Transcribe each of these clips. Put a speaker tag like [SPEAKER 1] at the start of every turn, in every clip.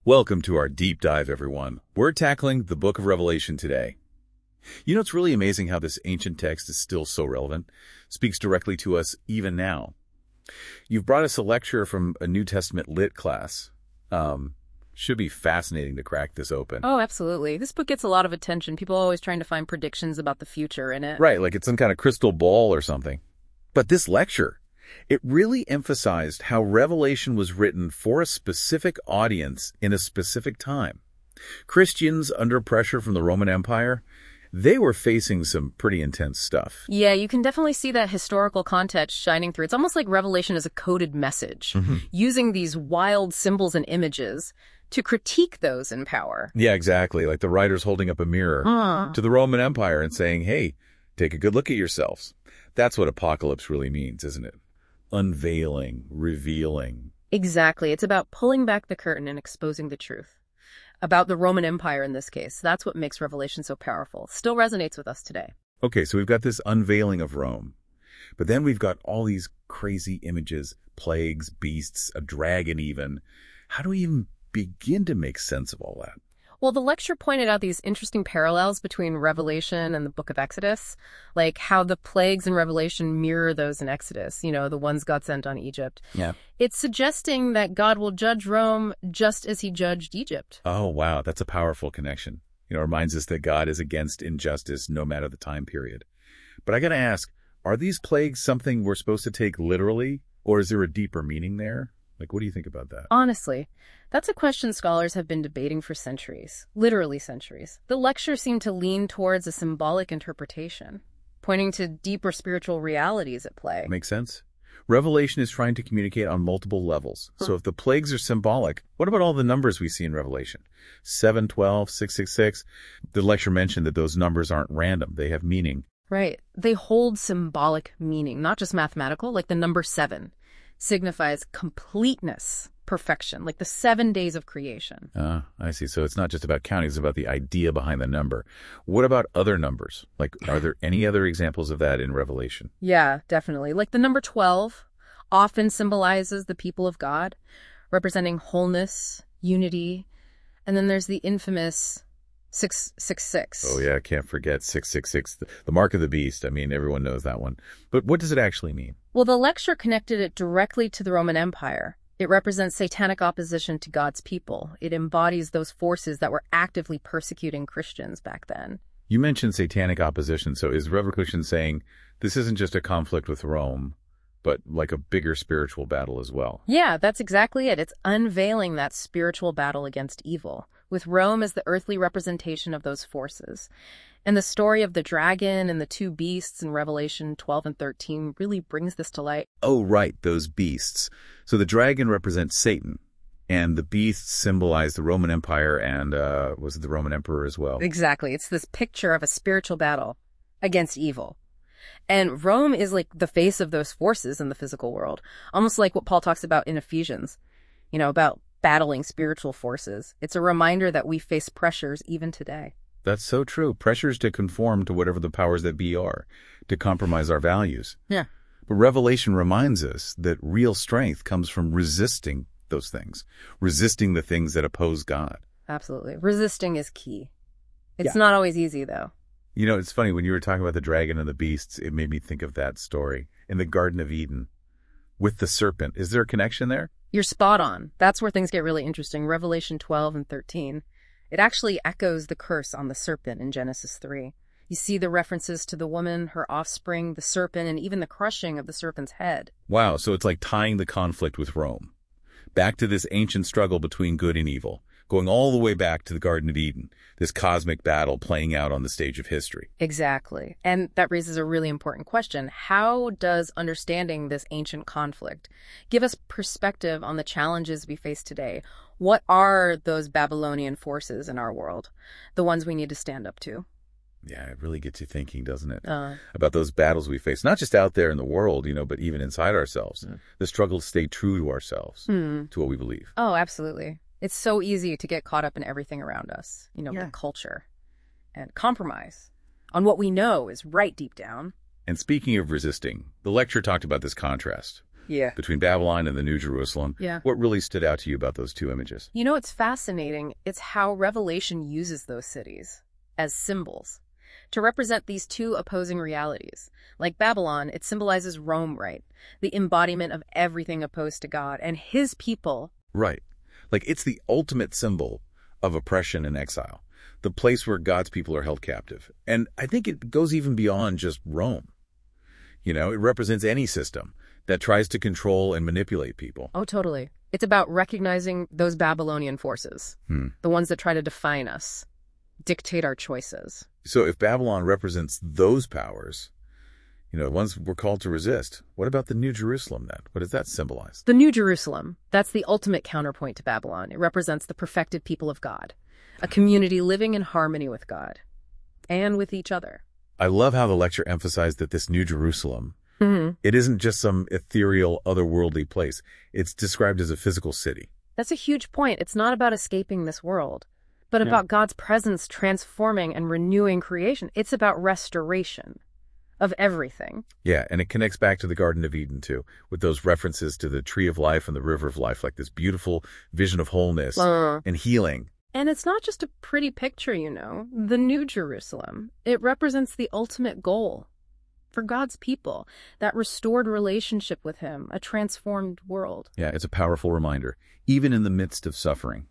[SPEAKER 1] Welcome to our deep dive, everyone. We're tackling the book of Revelation today. You know, it's really amazing how this ancient text is still so relevant, speaks directly to us even now. You've brought us a lecture from a New Testament lit class. Should be fascinating to crack this open.
[SPEAKER 2] Oh, absolutely. This book gets a lot of attention. People are always trying to find predictions about the future in it.
[SPEAKER 1] Right, like it's some kind of crystal ball or something. But this lecture, it really emphasized how Revelation was written for a specific audience in a specific time. Christians under pressure from the Roman Empire, they were facing some pretty intense stuff.
[SPEAKER 2] Yeah, you can definitely see that historical context shining through. It's almost like Revelation is a coded message, using these wild symbols and images to critique those in power.
[SPEAKER 1] Yeah, exactly. Like the writer's holding up a mirror to the Roman Empire and saying, hey, take a good look at yourselves. That's what apocalypse really means, isn't it? Unveiling, revealing.
[SPEAKER 2] Exactly. It's about pulling back the curtain and exposing the truth. About the Roman Empire in this case. That's what makes Revelation so powerful. Still resonates with us today.
[SPEAKER 1] Okay, so we've got this unveiling of Rome. But then we've got all these crazy images, plagues, beasts, a dragon even. How do we even begin to make sense of all that?
[SPEAKER 2] Well, the lecture pointed out these interesting parallels between Revelation and the book of Exodus, like how the plagues in Revelation mirror those in Exodus, the ones God sent on Egypt.
[SPEAKER 1] Yeah.
[SPEAKER 2] It's suggesting that God will judge Rome just as he judged Egypt.
[SPEAKER 1] Oh, wow. That's a powerful connection. It reminds us that God is against injustice no matter the time period. But I got to ask, are these plagues something we're supposed to take literally, or is there a deeper meaning there? Like, what do you think about that?
[SPEAKER 2] Honestly, that's a question scholars have been debating for centuries, literally centuries. The lecture seemed to lean towards a symbolic interpretation, pointing to deeper spiritual realities at play.
[SPEAKER 1] Makes sense. Revelation is trying to communicate on multiple levels. So if the plagues are symbolic, what about all the numbers we see in Revelation? 7, 12, 666. The lecture mentioned that those numbers aren't random. They have meaning.
[SPEAKER 2] Right. They hold symbolic meaning, not just mathematical, like the number 7. Signifies completeness, perfection, like the 7 days of creation.
[SPEAKER 1] I see. So it's not just about counting, it's about the idea behind the number. What about other numbers? Like, are there any other examples of that in Revelation?
[SPEAKER 2] Yeah, definitely. Like the number 12 often symbolizes the people of God, representing wholeness, unity. And then there's the infamous 666.
[SPEAKER 1] Oh, yeah, I can't forget 666, the mark of the beast. I mean, everyone knows that one. But what does it actually mean?
[SPEAKER 2] Well, the lecture connected it directly to the Roman Empire. It represents satanic opposition to God's people. It embodies those forces that were actively persecuting Christians back then.
[SPEAKER 1] You mentioned satanic opposition. So is Revelation saying this isn't just a conflict with Rome, but like a bigger spiritual battle as well?
[SPEAKER 2] Yeah, that's exactly it. It's unveiling that spiritual battle against evil, with Rome as the earthly representation of those forces. And the story of the dragon and the 2 beasts in Revelation 12 and 13 really brings this to light.
[SPEAKER 1] Oh, right, those beasts. So the dragon represents Satan, and the beasts symbolize the Roman Empire and, was it the Roman Emperor as well?
[SPEAKER 2] Exactly. It's this picture of a spiritual battle against evil. And Rome is like the face of those forces in the physical world, almost like what Paul talks about in Ephesians, about battling spiritual forces. It's a reminder that we face pressures even today.
[SPEAKER 1] That's so true. Pressures to conform to whatever the powers that be are, to compromise our values.
[SPEAKER 2] Yeah.
[SPEAKER 1] But Revelation reminds us that real strength comes from resisting those things, resisting the things that oppose God.
[SPEAKER 2] Absolutely. Resisting is key. It's not always easy, though.
[SPEAKER 1] It's funny, when you were talking about the dragon and the beasts, it made me think of that story in the Garden of Eden with the serpent. Is there a connection there?
[SPEAKER 2] You're spot on. That's where things get really interesting. Revelation 12 and 13. It actually echoes the curse on the serpent in Genesis 3. You see the references to the woman, her offspring, the serpent, and even the crushing of the serpent's head.
[SPEAKER 1] Wow, so it's like tying the conflict with Rome. Back to this ancient struggle between good and evil, going all the way back to the Garden of Eden, this cosmic battle playing out on the stage of history.
[SPEAKER 2] Exactly. And that raises a really important question. How does understanding this ancient conflict give us perspective on the challenges we face today? What are those Babylonian forces in our world? The ones we need to stand up to?
[SPEAKER 1] Yeah, it really gets you thinking, doesn't it? About those battles we face, not just out there in the world, but even inside ourselves. The struggle to stay true to ourselves, to what we believe.
[SPEAKER 2] Oh, absolutely. It's so easy to get caught up in everything around us, the culture, and compromise on what we know is right deep down.
[SPEAKER 1] And speaking of resisting, the lecture talked about this contrast.
[SPEAKER 2] Yeah.
[SPEAKER 1] between Babylon and the New Jerusalem.
[SPEAKER 2] Yeah.
[SPEAKER 1] What really stood out to you about those two images?
[SPEAKER 2] You know, it's fascinating. It's how Revelation uses those cities as symbols to represent these two opposing realities. Like Babylon, it symbolizes Rome, right? The embodiment of everything opposed to God, and his people.
[SPEAKER 1] Right. Like it's the ultimate symbol of oppression and exile, the place where God's people are held captive. And I think it goes even beyond just Rome. You know, it represents any system that tries to control and manipulate people.
[SPEAKER 2] Oh, totally. It's about recognizing those Babylonian forces, the ones that try to define us, dictate our choices.
[SPEAKER 1] So if Babylon represents those powers, you know, the ones we're called to resist, what about the New Jerusalem then? What does that symbolize?
[SPEAKER 2] The New Jerusalem, that's the ultimate counterpoint to Babylon. It represents the perfected people of God, a community living in harmony with God and with each other.
[SPEAKER 1] I love how the lecture emphasized that this New Jerusalem, it isn't just some ethereal, otherworldly place. It's described as a physical city.
[SPEAKER 2] That's a huge point. It's not about escaping this world, but about God's presence transforming and renewing creation. It's about restoration of everything.
[SPEAKER 1] Yeah, and it connects back to the Garden of Eden, too, with those references to the tree of life and the river of life, like this beautiful vision of wholeness and healing.
[SPEAKER 2] And it's not just a pretty picture, you know. The New Jerusalem, it represents the ultimate goal for God's people, that restored relationship with him, a transformed world.
[SPEAKER 1] Yeah, it's a powerful reminder. Even in the midst of suffering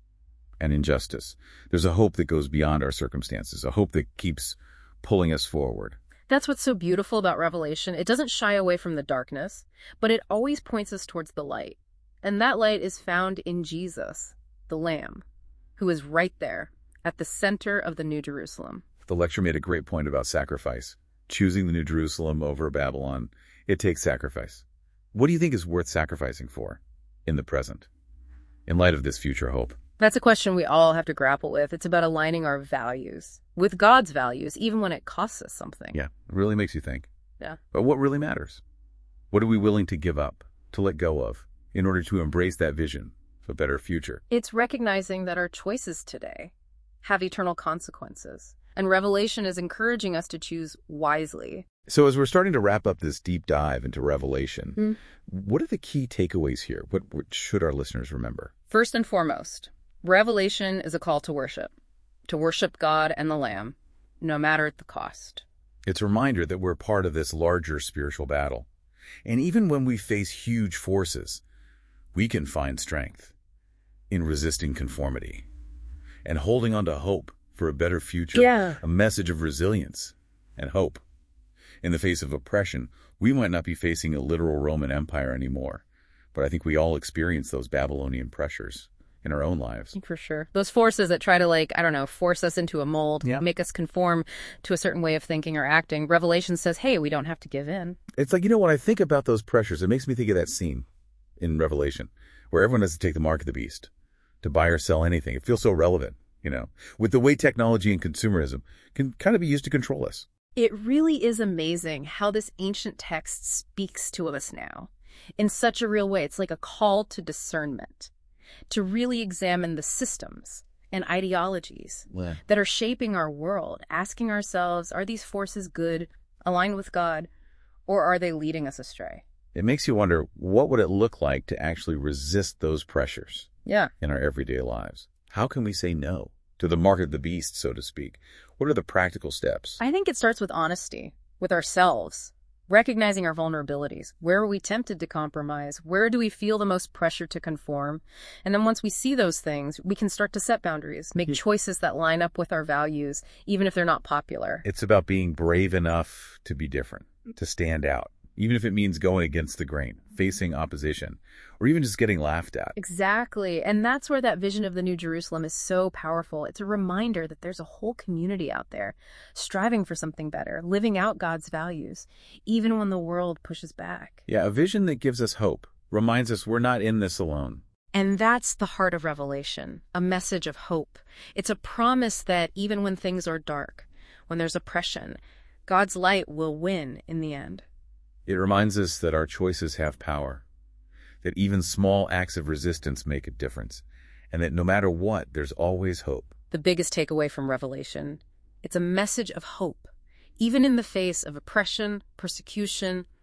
[SPEAKER 1] and injustice, there's a hope that goes beyond our circumstances, a hope that keeps pulling us forward.
[SPEAKER 2] That's what's so beautiful about Revelation. It doesn't shy away from the darkness, but it always points us towards the light. And that light is found in Jesus, the Lamb, who is right there at the center of the New Jerusalem.
[SPEAKER 1] The lecture made a great point about sacrifice. Choosing the New Jerusalem over Babylon, it takes sacrifice. What do you think is worth sacrificing for in the present, in light of this future hope?
[SPEAKER 2] That's a question we all have to grapple with. It's about aligning our values with God's values, even when it costs us something.
[SPEAKER 1] Yeah, it really makes you think.
[SPEAKER 2] Yeah.
[SPEAKER 1] But what really matters? What are we willing to give up, to let go of, in order to embrace that vision of a better future?
[SPEAKER 2] It's recognizing that our choices today have eternal consequences. And Revelation is encouraging us to choose wisely.
[SPEAKER 1] So as we're starting to wrap up this deep dive into Revelation, what are the key takeaways here? What should our listeners remember?
[SPEAKER 2] First and foremost, Revelation is a call to worship God and the Lamb, no matter the cost.
[SPEAKER 1] It's a reminder that we're part of this larger spiritual battle. And even when we face huge forces, we can find strength in resisting conformity and holding on to hope for a better future, a message of resilience and hope. In the face of oppression, we might not be facing a literal Roman Empire anymore, but I think we all experience those Babylonian pressures in our own lives.
[SPEAKER 2] For sure. Those forces that try to, force us into a mold, make us conform to a certain way of thinking or acting. Revelation says, hey, we don't have to give in.
[SPEAKER 1] It's like, when I think about those pressures, it makes me think of that scene in Revelation where everyone has to take the mark of the beast to buy or sell anything. It feels so relevant, with the way technology and consumerism can kind of be used to control us.
[SPEAKER 2] It really is amazing how this ancient text speaks to us now in such a real way. It's like a call to discernment, to really examine the systems and ideologies that are shaping our world, asking ourselves, are these forces good, aligned with God, or are they leading us astray?
[SPEAKER 1] It makes you wonder, what would it look like to actually resist those pressures in our everyday lives? How can we say no to the mark of the beast, so to speak? What are the practical steps?
[SPEAKER 2] I think it starts with honesty, with ourselves, recognizing our vulnerabilities. Where are we tempted to compromise? Where do we feel the most pressure to conform? And then once we see those things, we can start to set boundaries, make choices that line up with our values, even if they're not popular.
[SPEAKER 1] It's about being brave enough to be different, to stand out, even if it means going against the grain, facing opposition, or even just getting laughed at.
[SPEAKER 2] Exactly. And that's where that vision of the New Jerusalem is so powerful. It's a reminder that there's a whole community out there striving for something better, living out God's values, even when the world pushes back.
[SPEAKER 1] Yeah, a vision that gives us hope, reminds us we're not in this alone.
[SPEAKER 2] And that's the heart of Revelation, a message of hope. It's a promise that even when things are dark, when there's oppression, God's light will win in the end.
[SPEAKER 1] It reminds us that our choices have power, that even small acts of resistance make a difference, and that no matter what, there's always hope.
[SPEAKER 2] The biggest takeaway from Revelation, it's a message of hope, even in the face of oppression, persecution,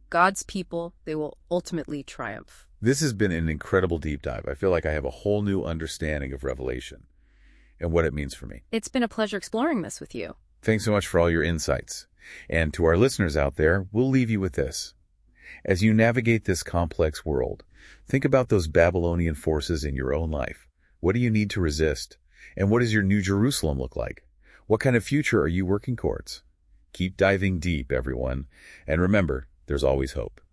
[SPEAKER 2] God's people, they will ultimately triumph.
[SPEAKER 1] This has been an incredible deep dive. I feel like I have a whole new understanding of Revelation and what it means for me.
[SPEAKER 2] It's been a pleasure exploring this with you.
[SPEAKER 1] Thanks so much for all your insights. And to our listeners out there, we'll leave you with this. As you navigate this complex world, think about those Babylonian forces in your own life. What do you need to resist? And what does your New Jerusalem look like? What kind of future are you working towards? Keep diving deep, everyone. And remember, there's always hope.